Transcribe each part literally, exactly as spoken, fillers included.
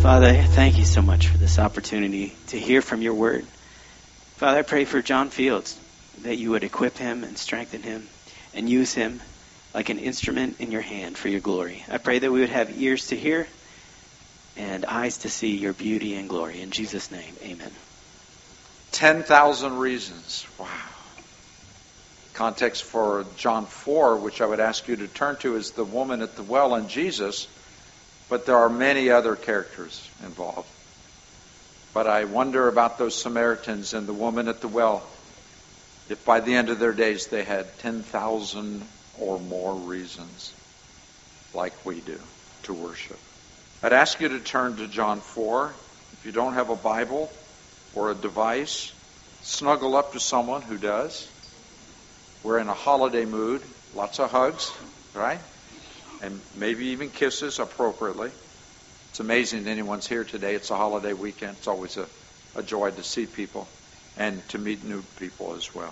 Father, thank you so much for this opportunity to hear from your word. Father, I pray for John Fields, that you would equip him and strengthen him and use him like an instrument in your hand for your glory. I pray that we would have ears to hear and eyes to see your beauty and glory. In Jesus' name, amen. ten thousand reasons. Wow. Context for John four, which I would ask you to turn to, is the woman at the well and Jesus. But there are many other characters involved. But I wonder about those Samaritans and the woman at the well, if by the end of their days they had ten thousand or more reasons, like we do, to worship. I'd ask you to turn to John four. If you don't have a Bible or a device, snuggle up to someone who does. We're in a holiday mood, lots of hugs, right? And maybe even kisses appropriately. It's amazing anyone's here today. It's a holiday weekend. It's always a, a joy to see people and to meet new people as well.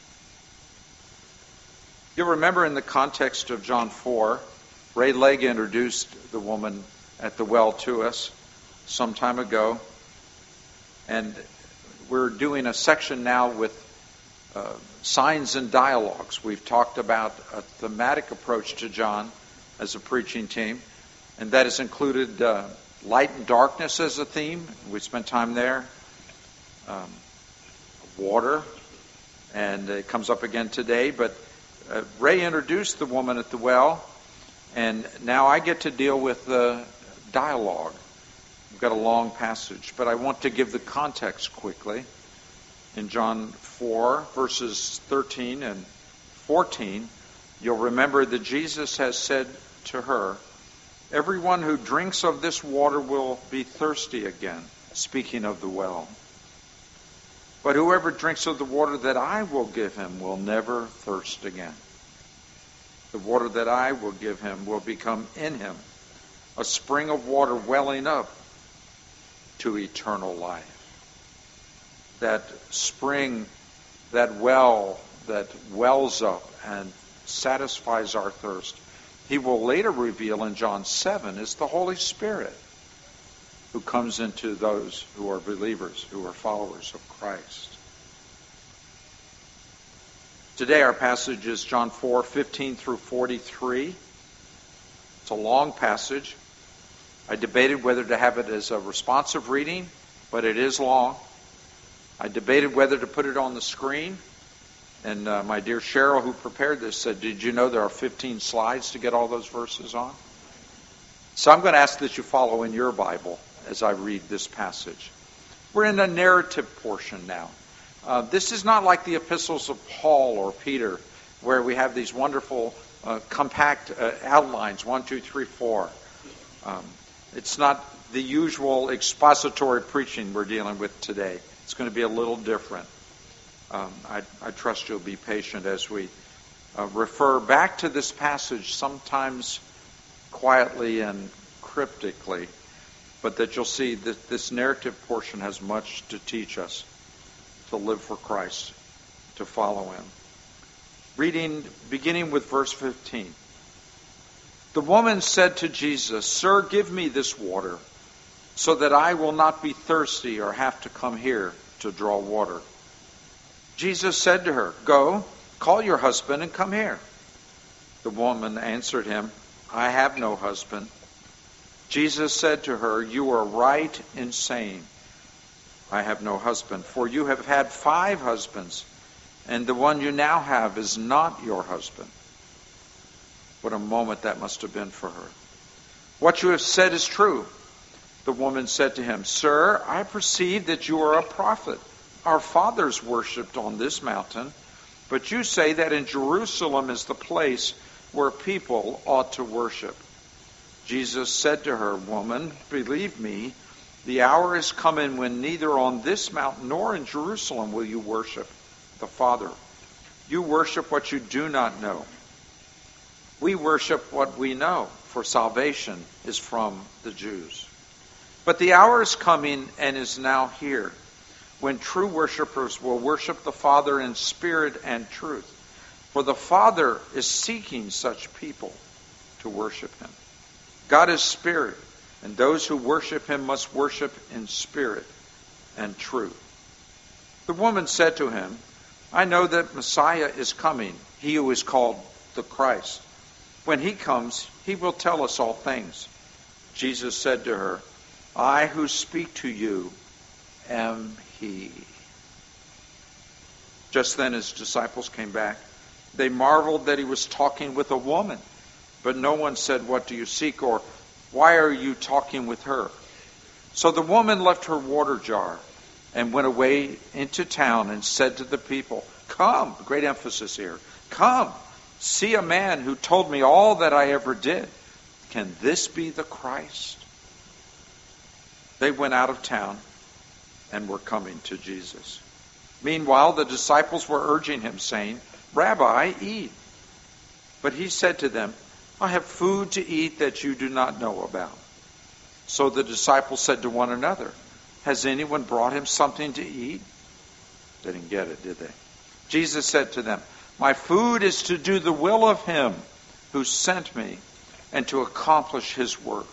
You'll remember in the context of John four, Ray Legg introduced the woman at the well to us some time ago. And we're doing a section now with uh, signs and dialogues. We've talked about a thematic approach to John as a preaching team, and that has included uh, light and darkness as a theme. We spent time there. Um, water, and it comes up again today. But uh, Ray introduced the woman at the well, and now I get to deal with the dialogue. We've got a long passage, but I want to give the context quickly. In John four, verses thirteen and fourteen, you'll remember that Jesus has said to her, "Everyone who drinks of this water will be thirsty again," speaking of the well. "But whoever drinks of the water that I will give him will never thirst again. The water that I will give him will become in him a spring of water welling up to eternal life." That spring, that well that wells up and satisfies our thirst, he will later reveal in John seven, is the Holy Spirit who comes into those who are believers, who are followers of Christ. Today our passage is John four, fifteen through forty-three. It's a long passage. I debated whether to have it as a responsive reading, but it is long. I debated whether to put it on the screen. And uh, my dear Cheryl, who prepared this, said, "Did you know there are fifteen slides to get all those verses on?" So I'm going to ask that you follow in your Bible as I read this passage. We're in a narrative portion now. Uh, this is not like the epistles of Paul or Peter, where we have these wonderful, uh, compact uh, outlines, one, two, three, four. Um, it's not the usual expository preaching we're dealing with today. It's going to be a little different. Um, I, I trust you'll be patient as we uh, refer back to this passage, sometimes quietly and cryptically, but that you'll see that this narrative portion has much to teach us to live for Christ, to follow him. Reading, beginning with verse fifteen. "The woman said to Jesus, 'Sir, give me this water, so that I will not be thirsty or have to come here to draw water.' Jesus said to her, 'Go, call your husband and come here.' The woman answered him, 'I have no husband.' Jesus said to her, 'You are right in saying, I have no husband, for you have had five husbands, and the one you now have is not your husband.'" What a moment that must have been for her. "What you have said is true." The woman said to him, "Sir, I perceive that you are a prophet. Our fathers worshipped on this mountain, but you say that in Jerusalem is the place where people ought to worship." Jesus said to her, "Woman, believe me, the hour is coming when neither on this mountain nor in Jerusalem will you worship the Father. You worship what you do not know. We worship what we know, for salvation is from the Jews. But the hour is coming and is now here, when true worshipers will worship the Father in spirit and truth. For the Father is seeking such people to worship him. God is spirit, and those who worship him must worship in spirit and truth." The woman said to him, "I know that Messiah is coming, he who is called the Christ. When he comes, he will tell us all things." Jesus said to her, "I who speak to you am he." Just then his disciples came back. They marveled that he was talking with a woman, but no one said, "What do you seek?" or "Why are you talking with her?" So the woman left her water jar and went away into town and said to the people, "Come," great emphasis here, "come, see a man who told me all that I ever did. Can this be the Christ?" They went out of town and were coming to Jesus. Meanwhile, the disciples were urging him, saying, "Rabbi, eat." But he said to them, "I have food to eat that you do not know about." So the disciples said to one another, "Has anyone brought him something to eat?" They didn't get it, did they? Jesus said to them, "My food is to do the will of him who sent me and to accomplish his work.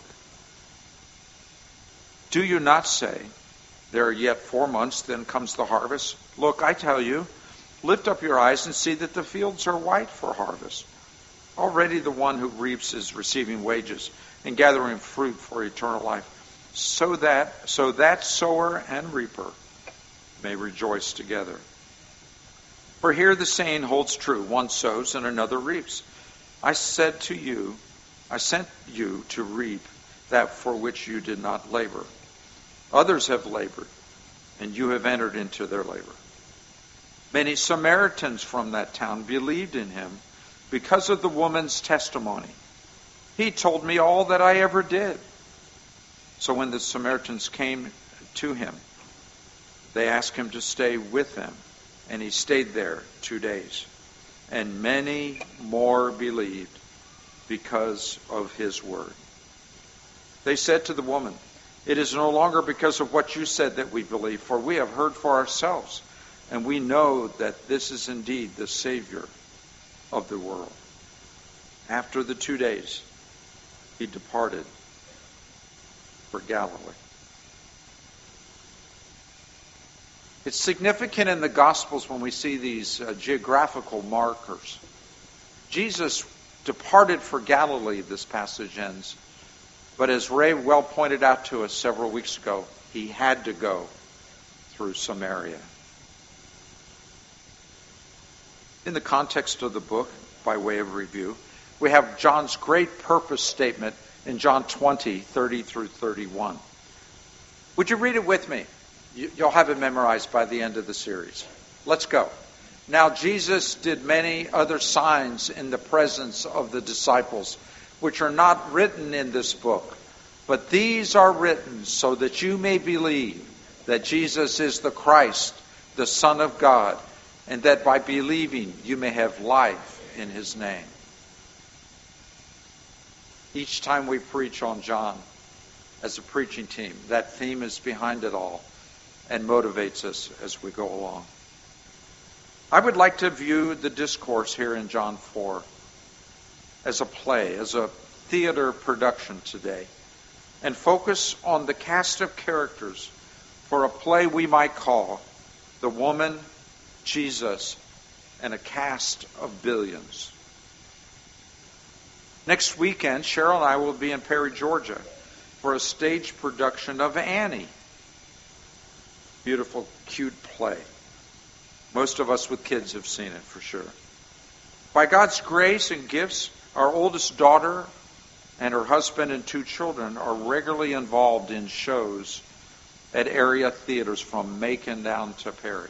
Do you not say, 'There are yet four months, then comes the harvest'? Look, I tell you, lift up your eyes and see that the fields are white for harvest. Already the one who reaps is receiving wages and gathering fruit for eternal life, so that so that sower and reaper may rejoice together. For here the saying holds true, one sows and another reaps. I said to you, I sent you to reap that for which you did not labor. Others have labored, and you have entered into their labor." Many Samaritans from that town believed in him because of the woman's testimony. "He told me all that I ever did." So when the Samaritans came to him, they asked him to stay with them, and he stayed there two days. And many more believed because of his word. They said to the woman, "It is no longer because of what you said that we believe, for we have heard for ourselves, and we know that this is indeed the Savior of the world." After the two days, he departed for Galilee. It's significant in the Gospels when we see these uh, geographical markers. Jesus departed for Galilee, this passage ends. But as Ray well pointed out to us several weeks ago, he had to go through Samaria. In the context of the book, by way of review, we have John's great purpose statement in John twenty, thirty through thirty-one. Would you read it with me? You'll have it memorized by the end of the series. Let's go. "Now Jesus did many other signs in the presence of the disciples, which are not written in this book. But these are written so that you may believe that Jesus is the Christ, the Son of God, and that by believing you may have life in his name." Each time we preach on John as a preaching team, that theme is behind it all and motivates us as we go along. I would like to view the discourse here in John four as a play, as a theater production today, and focus on the cast of characters for a play we might call The Woman, Jesus, and a Cast of Billions. Next weekend, Cheryl and I will be in Perry, Georgia for a stage production of Annie. Beautiful, cute play. Most of us with kids have seen it for sure. By God's grace and gifts, our oldest daughter and her husband and two children are regularly involved in shows at area theaters from Macon down to Perry.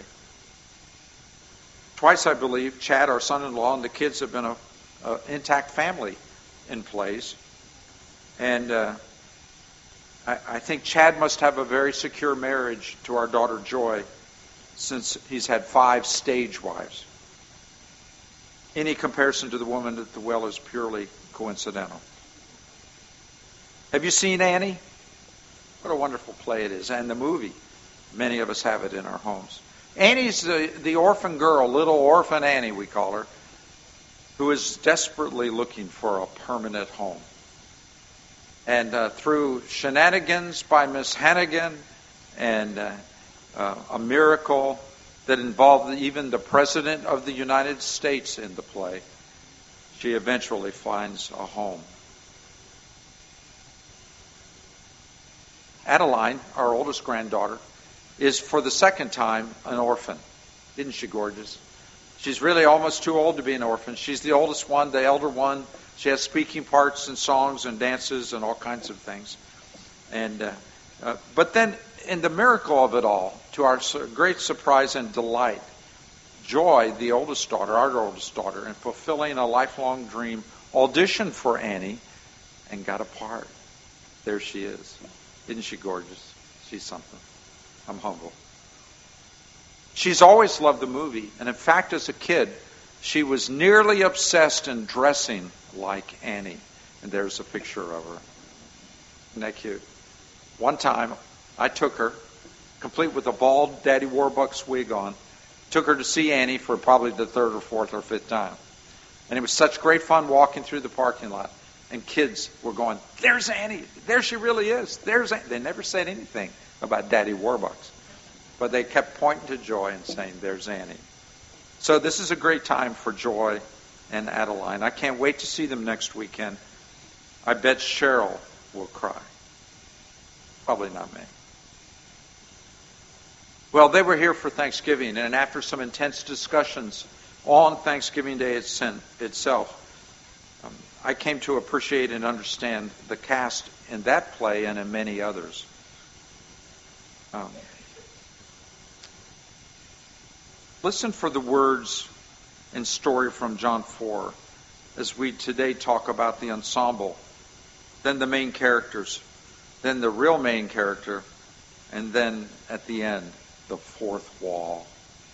Twice, I believe, Chad, our son-in-law, and the kids have been an intact family in plays. And uh, I, I think Chad must have a very secure marriage to our daughter Joy, since he's had five stage wives. Any comparison to the woman at the well is purely coincidental. Have you seen Annie? What a wonderful play it is. And the movie. Many of us have it in our homes. Annie's the, the orphan girl, little orphan Annie we call her, who is desperately looking for a permanent home. And uh, through shenanigans by Miss Hannigan and uh, uh, a miracle that involved even the President of the United States in the play, she eventually finds a home. Adeline, our oldest granddaughter, is for the second time an orphan. Isn't she gorgeous? She's really almost too old to be an orphan. She's the oldest one, the elder one. She has speaking parts and songs and dances and all kinds of things. And uh, uh, but then, in the miracle of it all, to our great surprise and delight, Joy, the oldest daughter, our oldest daughter, in fulfilling a lifelong dream, auditioned for Annie and got a part. There she is. Isn't she gorgeous? She's something. I'm humble. She's always loved the movie, and in fact, as a kid, she was nearly obsessed in dressing like Annie. And there's a picture of her. Isn't that cute? One time, I took her, complete with a bald Daddy Warbucks wig on, took her to see Annie for probably the third or fourth or fifth time. And it was such great fun walking through the parking lot. And kids were going, "There's Annie. There she really is. There's Annie." They never said anything about Daddy Warbucks. But they kept pointing to Joy and saying, "There's Annie." So this is a great time for Joy and Adeline. I can't wait to see them next weekend. I bet Cheryl will cry. Probably not me. Well, they were here for Thanksgiving, and after some intense discussions on Thanksgiving Day itself, um, I came to appreciate and understand the cast in that play and in many others. Um, listen for the words and story from John four as we today talk about the ensemble, then the main characters, then the real main character, and then at the end, the fourth wall.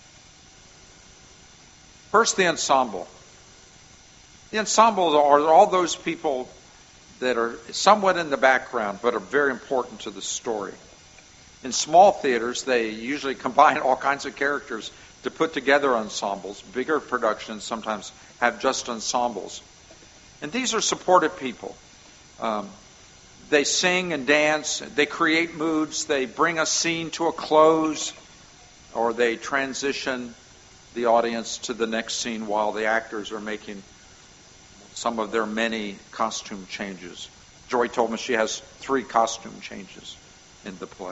First, the ensemble. The ensemble are all those people that are somewhat in the background but are very important to the story. In small theaters, they usually combine all kinds of characters to put together ensembles. Bigger productions sometimes have just ensembles. And these are supportive people. Um, they sing and dance. They create moods. They bring a scene to a close, or they transition the audience to the next scene while the actors are making some of their many costume changes. Joy told me she has three costume changes in the play.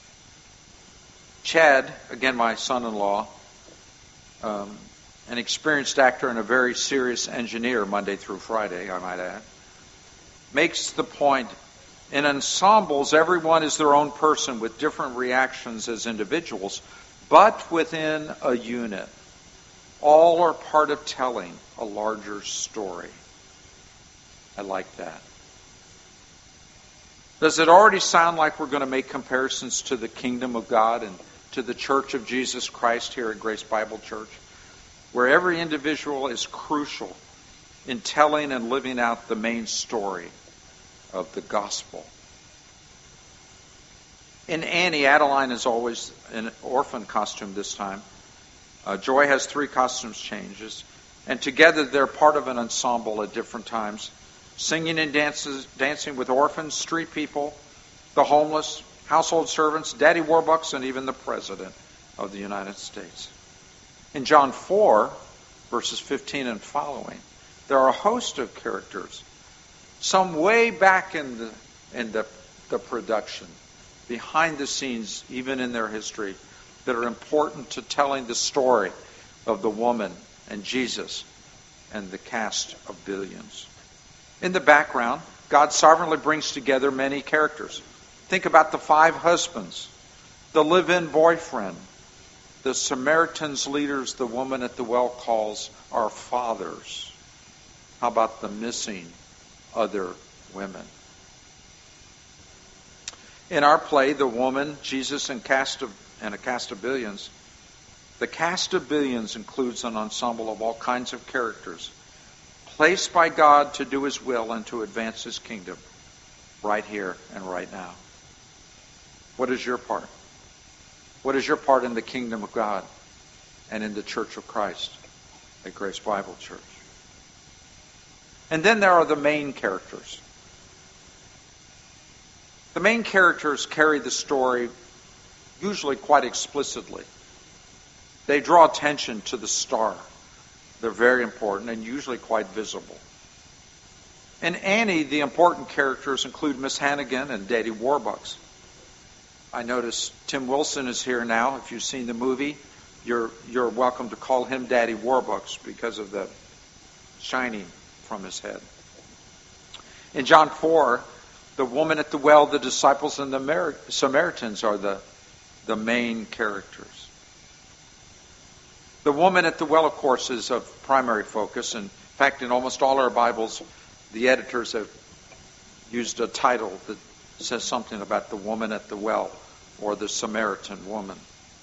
Chad, again my son-in-law, um, an experienced actor and a very serious engineer Monday through Friday, I might add, makes the point, in ensembles, everyone is their own person with different reactions as individuals, but within a unit. All are part of telling a larger story. I like that. Does it already sound like we're going to make comparisons to the kingdom of God and to the Church of Jesus Christ here at Grace Bible Church, where every individual is crucial in telling and living out the main story of the gospel? In Annie, Adeline is always in an orphan costume this time. Uh, Joy has three costumes changes, and together they're part of an ensemble at different times, singing and dances, dancing with orphans, street people, the homeless, household servants, Daddy Warbucks, and even the President of the United States. In John four, verses fifteen and following, there are a host of characters, some way back in the in the, the production, behind the scenes, even in their history, that are important to telling the story of the woman and Jesus and the cast of billions. In the background, God sovereignly brings together many characters. Think about the five husbands, the live-in boyfriend, the Samaritans leaders the woman at the well calls our fathers. How about the missing other women? In our play, The Woman, Jesus, and cast of, and a cast of billions, the cast of billions includes an ensemble of all kinds of characters placed by God to do His will and to advance His kingdom right here and right now. What is your part? What is your part in the kingdom of God and in the Church of Christ at Grace Bible Church? And then there are the main characters. The main characters carry the story usually quite explicitly. They draw attention to the star. They're very important and usually quite visible. In Annie, the important characters include Miss Hannigan and Daddy Warbucks. I notice Tim Wilson is here now. If you've seen the movie, you're you're welcome to call him Daddy Warbucks because of the shining from his head. In John four, the woman at the well, the disciples, and the Mer- Samaritans are the, the main characters. The woman at the well, of course, is of primary focus. In fact, in almost all our Bibles, the editors have used a title that says something about the woman at the well or the Samaritan woman.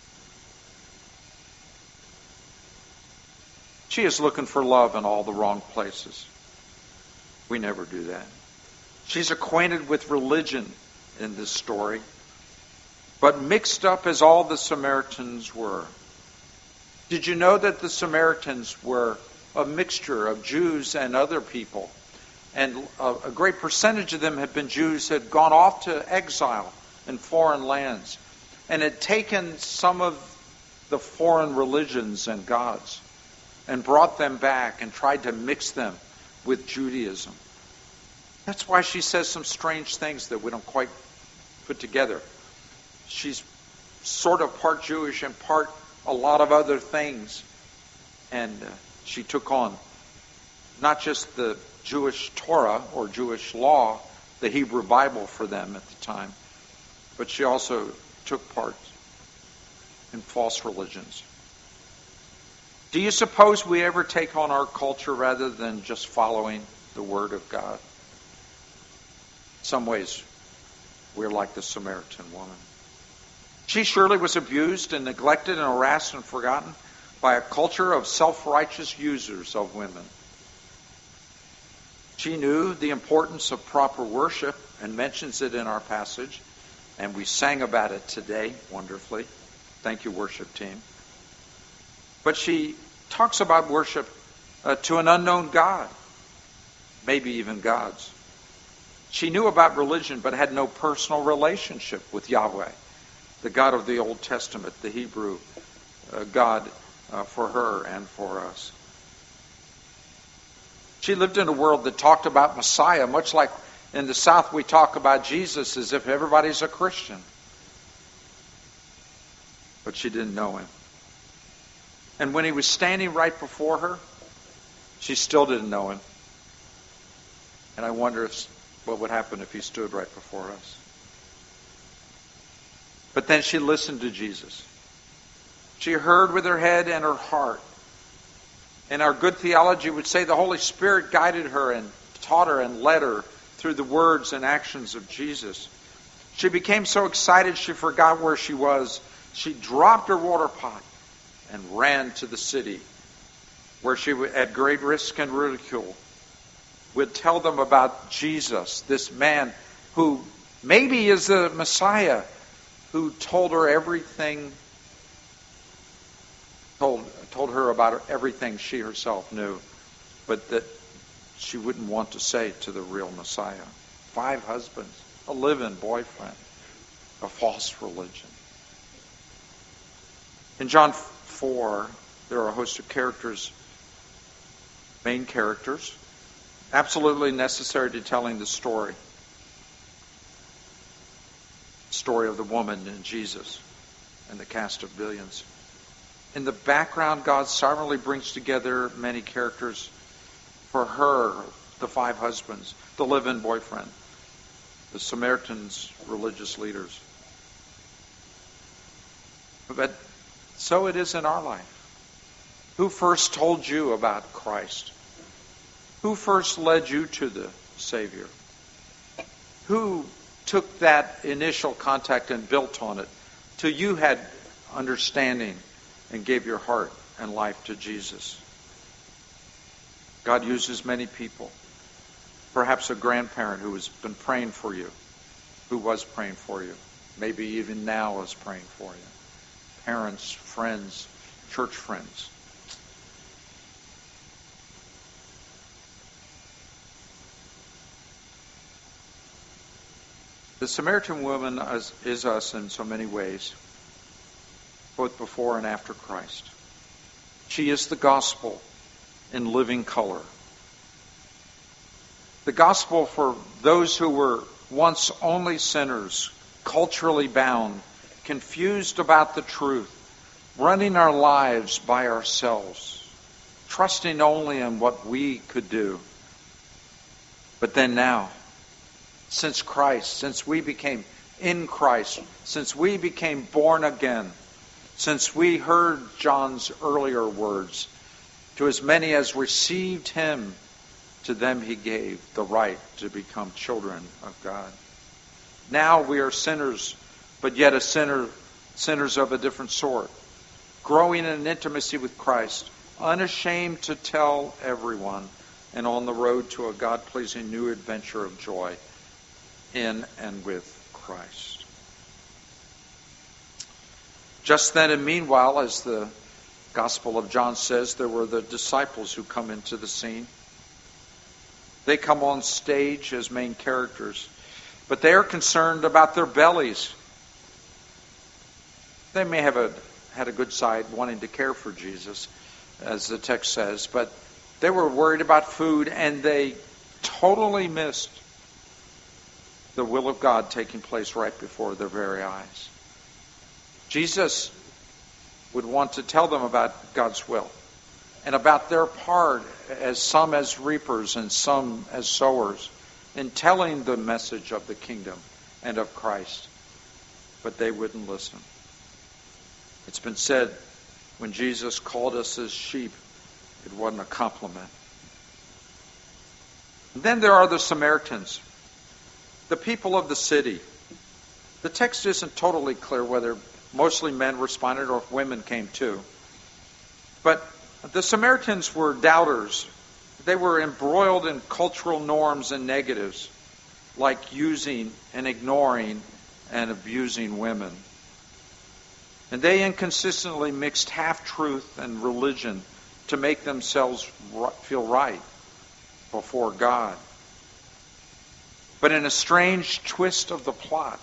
She is looking for love in all the wrong places. We never do that. She's acquainted with religion in this story, but mixed up as all the Samaritans were. Did you know that the Samaritans were a mixture of Jews and other people? And a, a great percentage of them had been Jews who had gone off to exile in foreign lands and had taken some of the foreign religions and gods and brought them back and tried to mix them with Judaism. That's why she says some strange things that we don't quite put together. She's sort of part Jewish and part a lot of other things. And uh, she took on not just the Jewish Torah or Jewish law, the Hebrew Bible for them at the time, but she also took part in false religions. Do you suppose we ever take on our culture rather than just following the Word of God? In some ways, we're like the Samaritan woman. She surely was abused and neglected and harassed and forgotten by a culture of self-righteous users of women. She knew the importance of proper worship and mentions it in our passage, and we sang about it today wonderfully. Thank you, worship team. But she talks about worship uh, to an unknown God, maybe even gods. She knew about religion but had no personal relationship with Yahweh, the God of the Old Testament, the Hebrew uh, God uh, for her and for us. She lived in a world that talked about Messiah, much like in the South we talk about Jesus as if everybody's a Christian. But she didn't know him. And when he was standing right before her, she still didn't know him. And I wonder if, what would happen if he stood right before us. But then she listened to Jesus. She heard with her head and her heart. And our good theology would say the Holy Spirit guided her and taught her and led her through the words and actions of Jesus. She became so excited she forgot where she was. She dropped her water pot and ran to the city where she, at great risk and ridicule, would tell them about Jesus, this man who maybe is the Messiah, who told her everything, told, told her about everything she herself knew, but that she wouldn't want to say to the real Messiah. Five husbands, a live-in boyfriend, a false religion. In John four, there are a host of characters, main characters, absolutely necessary to telling the story. The story of the woman and Jesus and the cast of billions. In the background, God sovereignly brings together many characters for her, the five husbands, the live-in boyfriend, the Samaritans, religious leaders. But so it is in our life. Who first told you about Christ? Who first led you to the Savior? Who took that initial contact and built on it till you had understanding and gave your heart and life to Jesus? God uses many people. Perhaps a grandparent who has been praying for you, who was praying for you, maybe even now is praying for you. Parents, friends, church friends. The Samaritan woman is, is us in so many ways, both before and after Christ. She is the gospel in living color. The gospel for those who were once only sinners, culturally bound, confused about the truth, running our lives by ourselves, trusting only in what we could do. But then now, since Christ, since we became in Christ, since we became born again, since we heard John's earlier words, to as many as received him, to them he gave the right to become children of God. Now we are sinners, but yet a sinner, sinners of a different sort, growing in intimacy with Christ, unashamed to tell everyone, and on the road to a God-pleasing new adventure of joy in and with Christ. Just then and meanwhile, as the Gospel of John says, there were the disciples who come into the scene. They come on stage as main characters, but they are concerned about their bellies. They may have a, had a good side wanting to care for Jesus, as the text says, but they were worried about food, and they totally missed the will of God taking place right before their very eyes. Jesus would want to tell them about God's will and about their part, as some as reapers and some as sowers, in telling the message of the kingdom and of Christ. But they wouldn't listen. It's been said, when Jesus called us his sheep, it wasn't a compliment. And then there are the Samaritans, the people of the city. The text isn't totally clear whether mostly men responded or if women came too. But the Samaritans were doubters. They were embroiled in cultural norms and negatives, like using and ignoring and abusing women. And they inconsistently mixed half-truth and religion to make themselves feel right before God. But in a strange twist of the plot,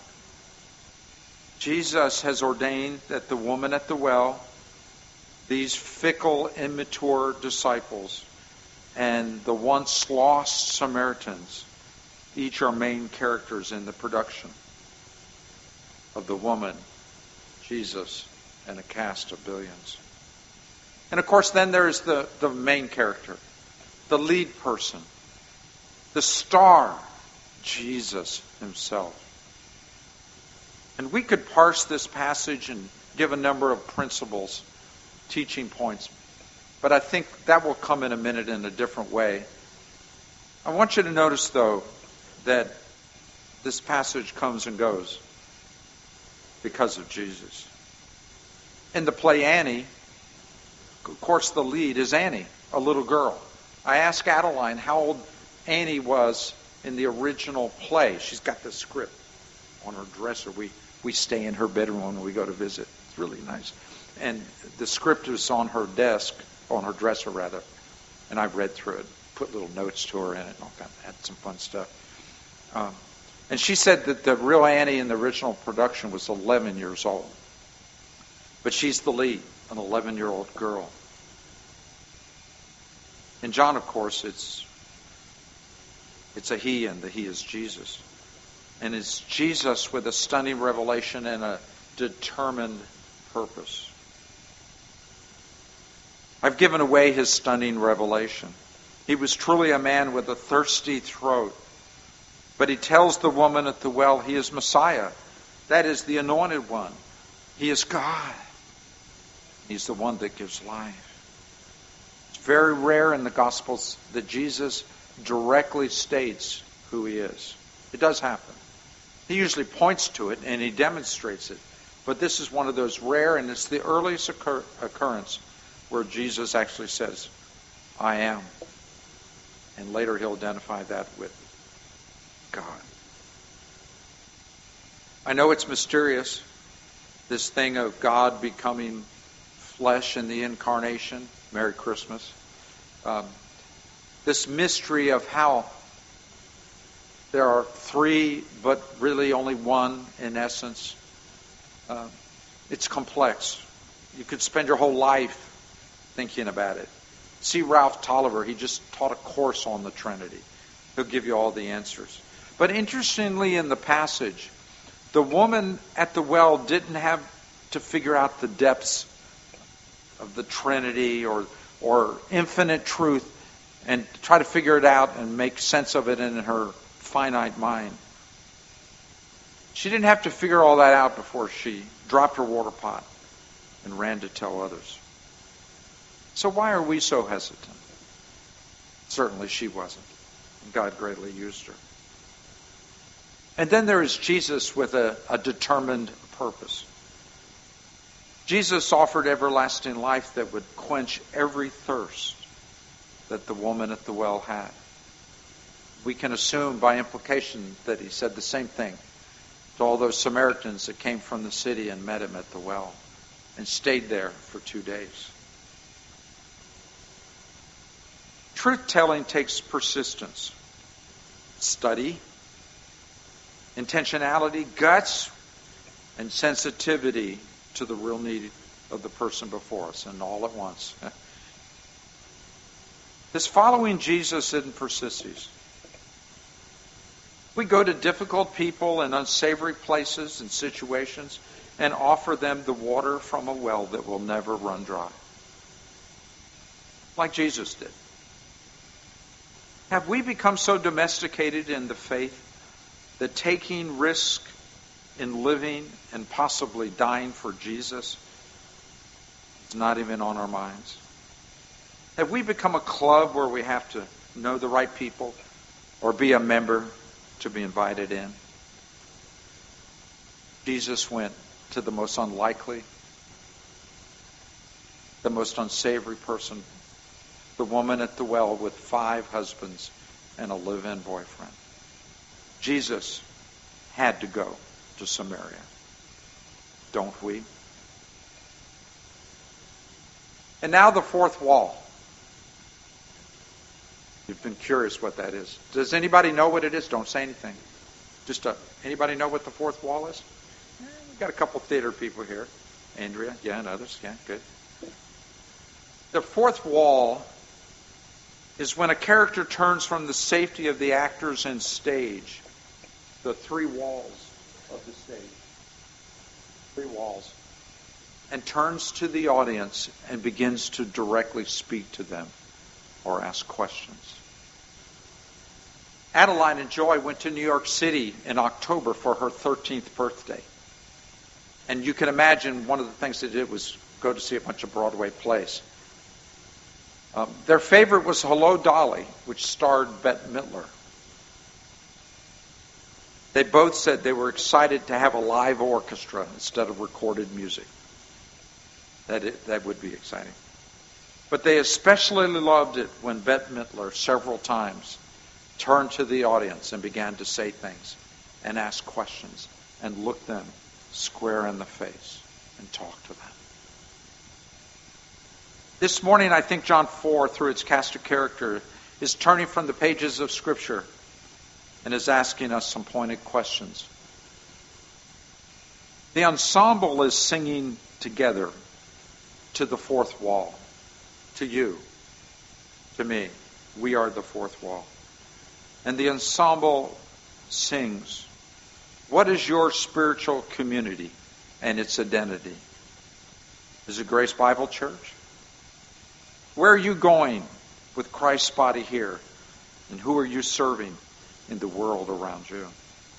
Jesus has ordained that the woman at the well, these fickle, immature disciples, and the once lost Samaritans, each are main characters in the production of the woman, Jesus, and a cast of billions. And of course, then there is the, the main character, the lead person, the star, Jesus himself. And we could parse this passage and give a number of principles, teaching points, but I think that will come in a minute in a different way. I want you to notice, though, that this passage comes and goes because of Jesus. In the play Annie, of course the lead is Annie, a little girl. I asked Adeline how old Annie was in the original play. She's got the script on her dresser. We we stay in her bedroom when we go to visit. It's really nice. And the script is on her desk, on her dresser rather. And I read through it, put little notes to her in it, and all kind of, had some fun stuff. Um, and she said that the real Annie in the original production was eleven years old. But she's the lead, an eleven-year-old girl. In John, of course, it's it's a he, and the he is Jesus. And it's Jesus with a stunning revelation and a determined purpose. I've given away his stunning revelation. He was truly a man with a thirsty throat. But he tells the woman at the well he is Messiah. That is the anointed one. He is God. He's the one that gives life. It's very rare in the Gospels that Jesus directly states who he is. It does happen. He usually points to it and he demonstrates it. But this is one of those rare, and it's the earliest occur- occurrence where Jesus actually says, I am. And later he'll identify that with God. I know it's mysterious, this thing of God becoming flesh in the incarnation. Merry Christmas. Um, this mystery of how There are three, but really only one in essence. Uh, it's complex. You could spend your whole life thinking about it. See Ralph Tolliver. He just taught a course on the Trinity. He'll give you all the answers. But interestingly, in the passage, the woman at the well didn't have to figure out the depths of the Trinity or or infinite truth and try to figure it out and make sense of it in her finite mind. She didn't have to figure all that out before she dropped her water pot and ran to tell others. So why are we so hesitant? Certainly she wasn't. God greatly used her. And then there is Jesus with a, a determined purpose. Jesus offered everlasting life that would quench every thirst that the woman at the well had. We can assume by implication that he said the same thing to all those Samaritans that came from the city and met him at the well and stayed there for two days. Truth-telling takes persistence, study, intentionality, guts, and sensitivity to the real need of the person before us, and all at once. This following Jesus isn't persistence. We go to difficult people and unsavory places and situations and offer them the water from a well that will never run dry. Like Jesus did. Have we become so domesticated in the faith that taking risk in living and possibly dying for Jesus is not even on our minds? Have we become a club where we have to know the right people or be a member to be invited in? Jesus went to the most unlikely, the most unsavory person, the woman at the well with five husbands and a live-in boyfriend. Jesus had to go to Samaria. Don't we? And now the fourth wall. You've been curious what that is. Does anybody know what it is? Don't say anything. Just uh, anybody know what the fourth wall is? Yeah, we've got a couple theater people here. Andrea, yeah, and others. Yeah, good. The fourth wall is when a character turns from the safety of the actors and stage, the three walls of the stage, three walls, and turns to the audience and begins to directly speak to them or ask questions. Adeline and Joy went to New York City in October for her thirteenth birthday. And you can imagine one of the things they did was go to see a bunch of Broadway plays. Um, their favorite was Hello, Dolly, which starred Bette Midler. They both said they were excited to have a live orchestra instead of recorded music. That it, that would be exciting. But they especially loved it when Bette Midler several times turned to the audience and began to say things and ask questions and look them square in the face and talk to them. This morning, I think John four, through its cast of character, is turning from the pages of Scripture and is asking us some pointed questions. The ensemble is singing together to the fourth wall. To you, to me, we are the fourth wall. And the ensemble sings, what is your spiritual community and its identity? Is it Grace Bible Church? Where are you going with Christ's body here? And who are you serving in the world around you?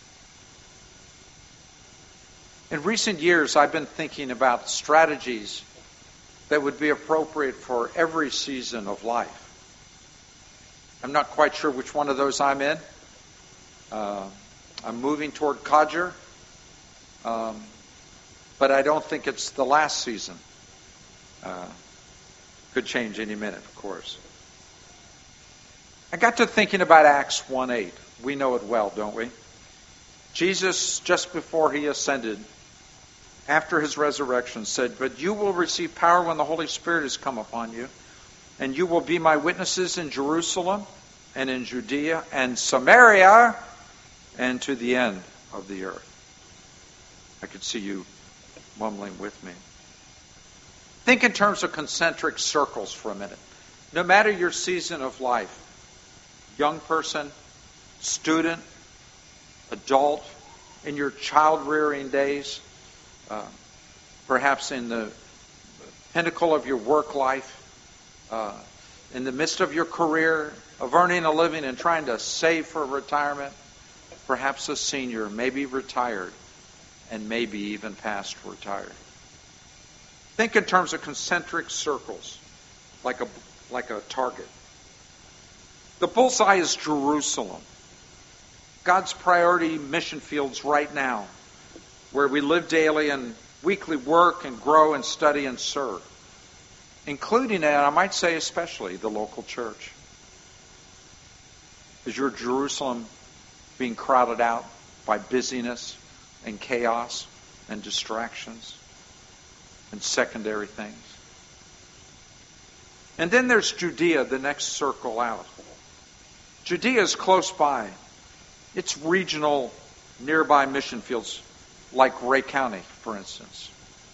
In recent years, I've been thinking about strategies that would be appropriate for every season of life. I'm not quite sure which one of those I'm in. Uh, I'm moving toward Codger, um, but I don't think it's the last season. Uh, could change any minute, of course. I got to thinking about Acts one eight. We know it well, don't we? Jesus, just before he ascended, after his resurrection, said, but you will receive power when the Holy Spirit has come upon you, and you will be my witnesses in Jerusalem and in Judea and Samaria and to the end of the earth. I could see you mumbling with me. Think in terms of concentric circles for a minute. No matter your season of life, young person, student, adult, in your child-rearing days, uh, perhaps in the pinnacle of your work life, uh, in the midst of your career, of earning a living and trying to save for retirement, perhaps a senior, maybe retired, and maybe even past retired. Think in terms of concentric circles, like a, like a target. The bullseye is Jerusalem. God's priority mission fields right now, where we live daily and weekly work and grow and study and serve, including, and I might say especially, the local church. Is your Jerusalem being crowded out by busyness and chaos and distractions and secondary things? And then there's Judea, the next circle out. Judea is close by. It's regional, nearby mission fields, like Ray County, for instance.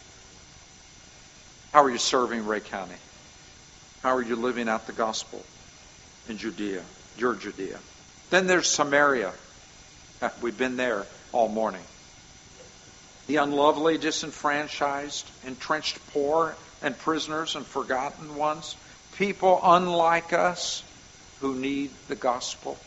How are you serving Ray County? How are you living out the gospel in Judea, your Judea? Then there's Samaria. We've been there all morning. The unlovely, disenfranchised, entrenched poor, and prisoners and forgotten ones. People unlike us who need the gospel.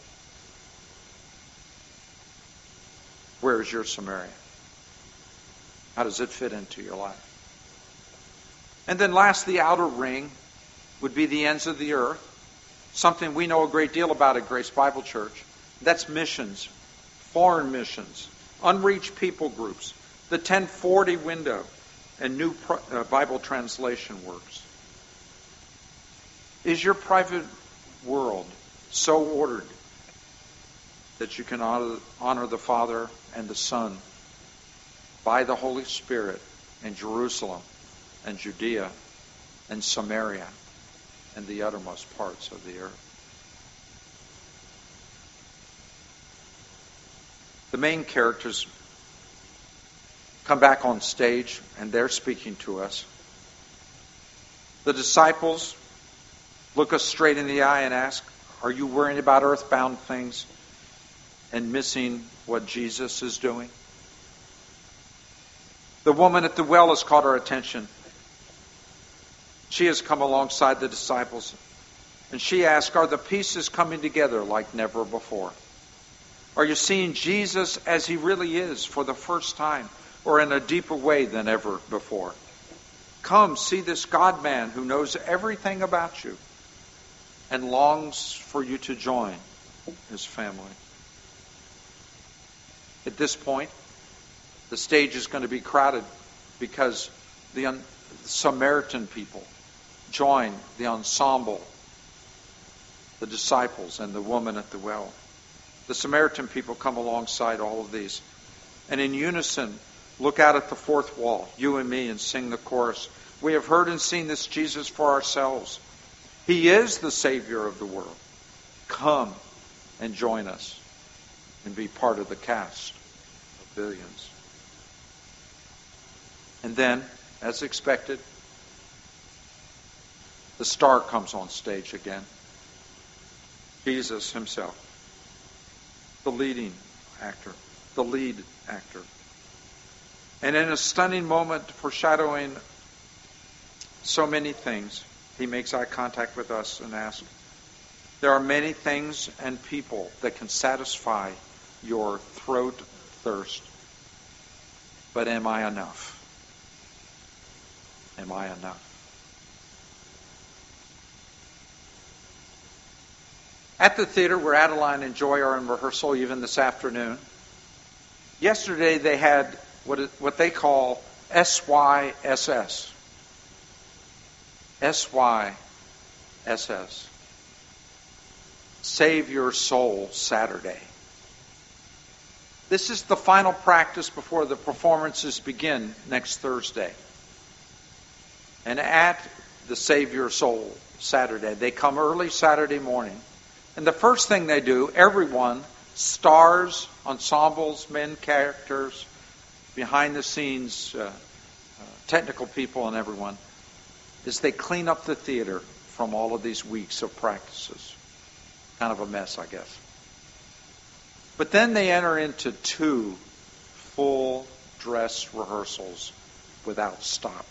Where is your Samaria? How does it fit into your life? And then last, the outer ring would be the ends of the earth. Something we know a great deal about at Grace Bible Church. That's missions, foreign missions, unreached people groups, the ten forty window, and new Bible translation works. Is your private world so ordered that you can honor, honor the Father and the Son by the Holy Spirit in Jerusalem and Judea and Samaria and the uttermost parts of the earth? The main characters come back on stage and they're speaking to us. The disciples look us straight in the eye and ask, are you worrying about earthbound things and missing what Jesus is doing? The woman at the well has caught our attention. She has come alongside the disciples and she asks, are the pieces coming together like never before? Are you seeing Jesus as he really is for the first time or in a deeper way than ever before? Come, see this God-man who knows everything about you and longs for you to join his family. At this point, the stage is going to be crowded because the, un- the Samaritan people join the ensemble, the disciples and the woman at the well. The Samaritan people come alongside all of these. And in unison, look out at the fourth wall, you and me, and sing the chorus. We have heard and seen this Jesus for ourselves. He is the Savior of the world. Come and join us and be part of the cast of billions. And then, as expected, the star comes on stage again. Jesus himself. The leading actor, the lead actor. And in a stunning moment foreshadowing so many things, he makes eye contact with us and asks, there are many things and people that can satisfy your throat thirst, but am I enough? Am I enough? At the theater where Adeline and Joy are in rehearsal, even this afternoon, yesterday they had what it, what they call S Y S S. S Y S S. Save Your Soul Saturday. This is the final practice before the performances begin next Thursday. And at the Save Your Soul Saturday, they come early Saturday morning. And the first thing they do, everyone stars, ensembles, men, characters, behind the scenes, uh, uh, technical people and everyone, is they clean up the theater from all of these weeks of practices. Kind of a mess, I guess. But then they enter into two full dress rehearsals without stop.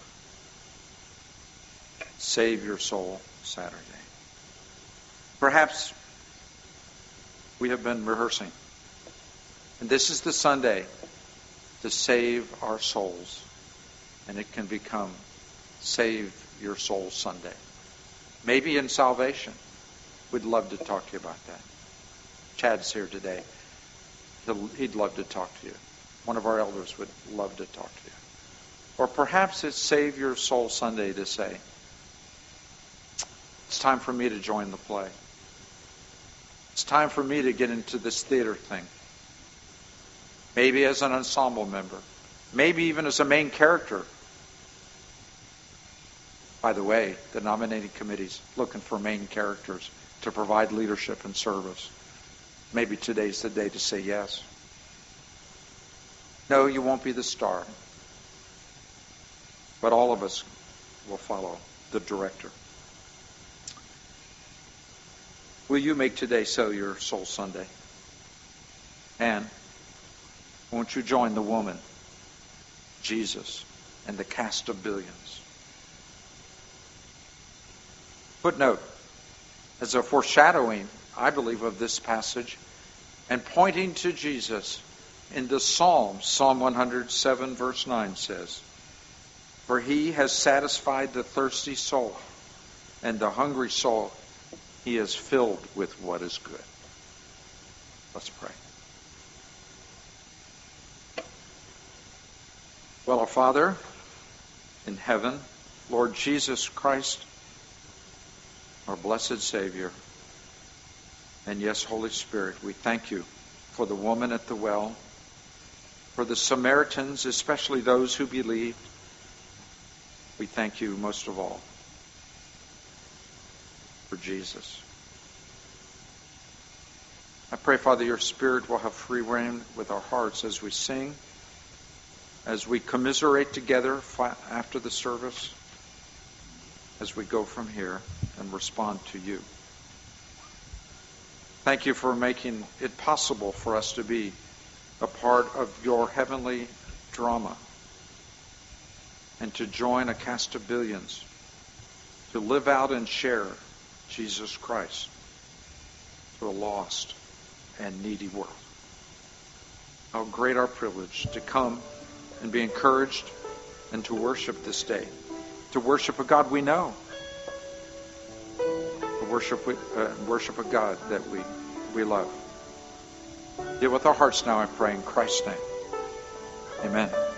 Save Your Soul Saturday. Perhaps we have been rehearsing. And this is the Sunday to save our souls. And it can become Save Your Soul Sunday. Maybe in salvation. We'd love to talk to you about that. Chad's here today. He'll, he'd love to talk to you. One of our elders would love to talk to you. Or perhaps it's Save Your Soul Sunday to say, it's time for me to join the play. It's time for me to get into this theater thing. Maybe as an ensemble member. Maybe even as a main character. By the way, the nominating committee's looking for main characters to provide leadership and service. Maybe today's the day to say yes. No, you won't be the star. But all of us will follow the director. Will you make today so your Soul Sunday? And won't you join the woman, Jesus, and the cast of billions? Footnote, as a foreshadowing, I believe, of this passage, and pointing to Jesus in the Psalm, Psalm one hundred seven, verse nine says, "For he has satisfied the thirsty soul, and the hungry soul he is filled with what is good." Let's pray. Well, our Father in heaven, Lord Jesus Christ, our blessed Savior, and yes, Holy Spirit, we thank you for the woman at the well, for the Samaritans, especially those who believed. We thank you most of all for Jesus. I pray, Father, your Spirit will have free reign with our hearts as we sing, as we commiserate together after the service, as we go from here and respond to you. Thank you for making it possible for us to be a part of your heavenly drama and to join a cast of billions, to live out and share Jesus Christ to a lost and needy world. How great our privilege to come and be encouraged and to worship this day, to worship a God we know, to worship, uh, worship a God that we, we love. Deal with our hearts now, I pray, in Christ's name. Amen.